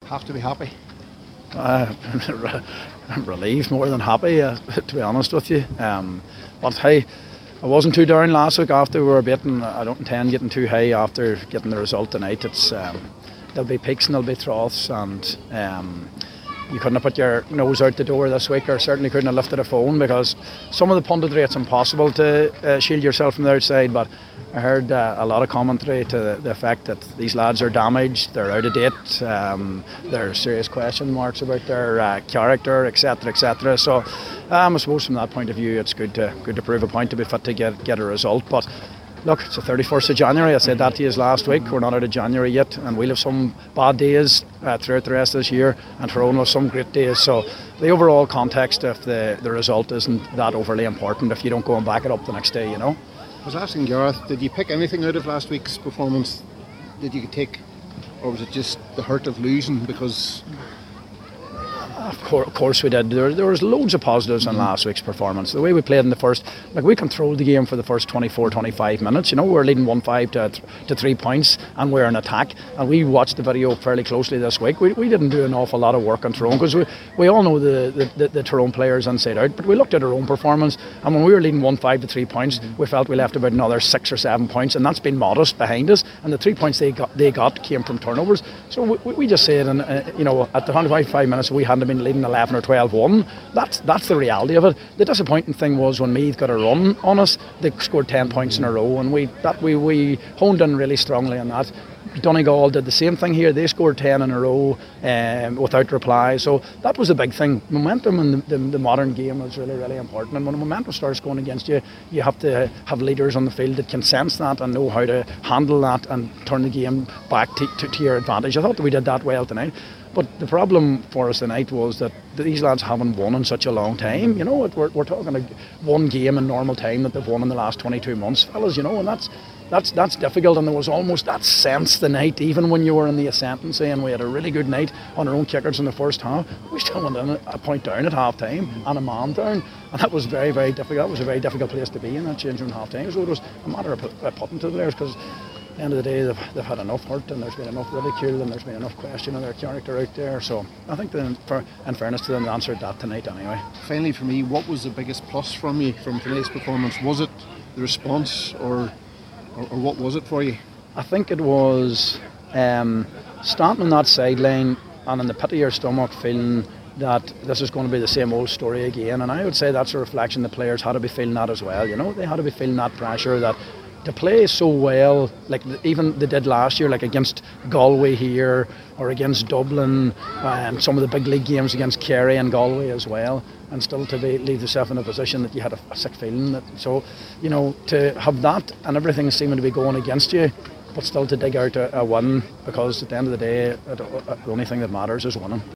have to be happy? I'm relieved more than happy, to be honest with you. But hey, I wasn't too down last week after we were beaten. I don't intend getting too high after getting the result tonight. There'll be peaks and there'll be troughs, and you couldn't have put your nose out the door this week, or certainly couldn't have lifted a phone, because some of the punditry, it's impossible to shield yourself from the outside. But I heard a lot of commentary to the effect that these lads are damaged, they're out of date, there are serious question marks about their character, etc., etc. So I suppose from that point of view, it's good to prove a point, to be fit to get a result. But look, it's the 31st of January. I said that to you last week. We're not out of January yet, and we'll have some bad days throughout the rest of this year, and Tyrone will have some great days. So the overall context of the result isn't that overly important if you don't go and back it up the next day, I was asking Gareth, did you pick anything out of last week's performance that you could take, or was it just the hurt of losing? Because Of course we did. There was loads of positives in last week's performance. The way we played in the first, we controlled the game for the first 24-25 minutes. We were leading 1-5 to 3 points, and we're in attack. And we watched the video fairly closely this week. We didn't do an awful lot of work on Tyrone, because we all know the Tyrone players inside out. But we looked at our own performance, and when we were leading 1-5 to 3 points, we felt we left about another 6 or 7 points, and that's been modest behind us. And the 3 points they got came from turnovers. So we just said, and at the 105 minutes, we hadn't been leading 11 or 12-1. That's the reality of it. The disappointing thing was when Meath got a run on us, they scored 10 points in a row, and we honed in really strongly on that. Donegal did the same thing here. They scored 10 in a row without reply. So that was the big thing. Momentum in the modern game is really, really important. And when momentum starts going against you, you have to have leaders on the field that can sense that and know how to handle that and turn the game back to your advantage. I thought that we did that well tonight. But the problem for us tonight was that these lads haven't won in such a long time. We're talking one game in normal time that they've won in the last 22 months, fellas. And that's difficult. And there was almost that sense tonight, even when you were in the ascent, saying we had a really good night on our own kickers in the first half. We still went in a point down at half time and a man down, and that was very, very difficult. That was a very difficult place to be in, that change in half time. So it was a matter of putting to the players, because at the end of the day, they've had enough hurt, and there's been enough ridicule, and there's been enough question of their character out there. So I think that in fairness to them, they answered that tonight anyway. Finally, for me, what was the biggest plus from you from tonight's performance? Was it the response, or what was it for you? I think it was standing on that sideline and in the pit of your stomach feeling that this is going to be the same old story again. And I would say that's a reflection the players had to be feeling that as well. They had to be feeling that pressure, that to play so well, like even they did last year, like against Galway here, or against Dublin, and some of the big league games against Kerry and Galway as well, and still to leave yourself in a position that you had a sick feeling. To have that and everything seeming to be going against you, but still to dig out a win, because at the end of the day, the only thing that matters is winning.